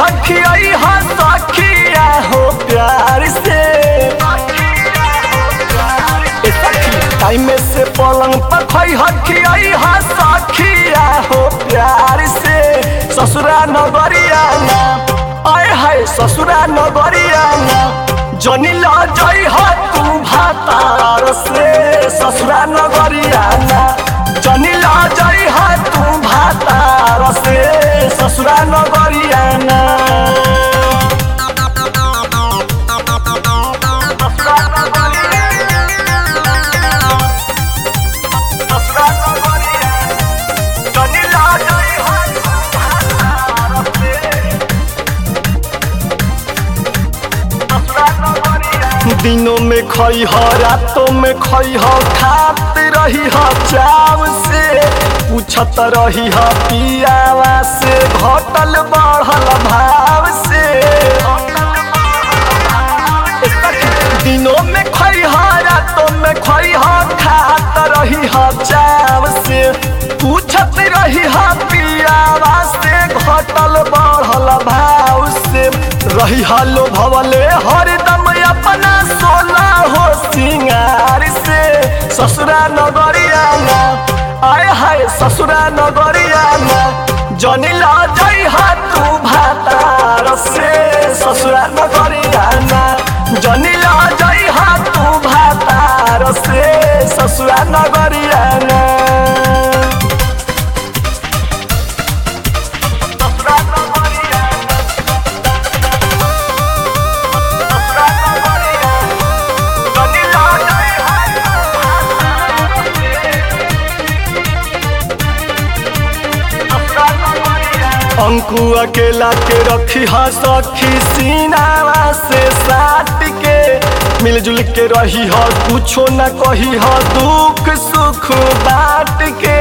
हखियाई हा सखिया हो प्यार से टाइम से पलंग पर खई हखियाई हा सखिया हो प्यार से ससुरा नगरिया ना आए हाय ससुरा नगरिया ना जनी ला जाई हा तू भातार से ससुरा नगरिया ना जनी ला जाई हा तू भातार से ससुरा नगरिया ना दिनों में खई हो रातों में खई हो खात रही हो चाव से पूछत रही हो पियावा से घटल बढ़ल भाव से दिनों में खई हो रातों में खई हो खात रही हो चाव से पूछत रही हो पियावा से घटल बढ़ल भाव से रही हालो भवले हरदम अपना सोना हो सिंगार से ससुरा नगरिया ना आए हाय ससुरा नगरिया ना जनी ला जाई हा तू भातार से ससुरा नगरिया ना जनी ला जाई हा तू भातार से ससुरा नगरिया ना अंकु अकेला के रखी हा सखी सीनावा से साट के मिलजुल के रही हा कुछो न कही हा दुख सुख बांट के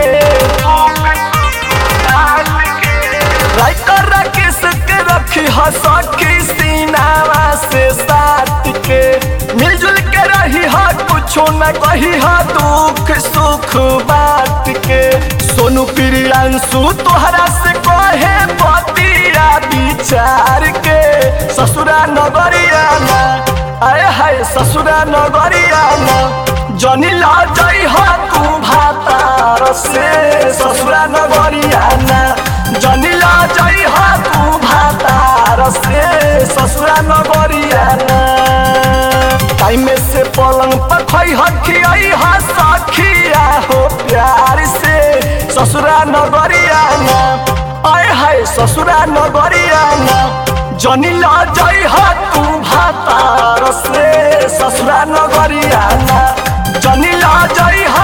राइटर राकेश के रखी हा सखी सीनावा से साट के मिलजुल के रही हा कुछो न कही हा दुख सुख बांट के सोनू प्रियांशु तोहरा से कहे पतिया विचार के ससुरा नगरिया ना आए हाय ससुरा नगरिया ना जनी ला जाई हा तू भातार से ससुरा नगरिया ना जनी ला जाई हा तू भातार से ससुरा नगरिया ना टाइम से पलंग पर खई हखियाई हा सखिया हो प्यार से ससुरा नगरिया ना आए हाय ससुरा नगरिया ना जनी ला जाई हा तू भातार से ससुरा नगरिया ना जनी ला जाई हा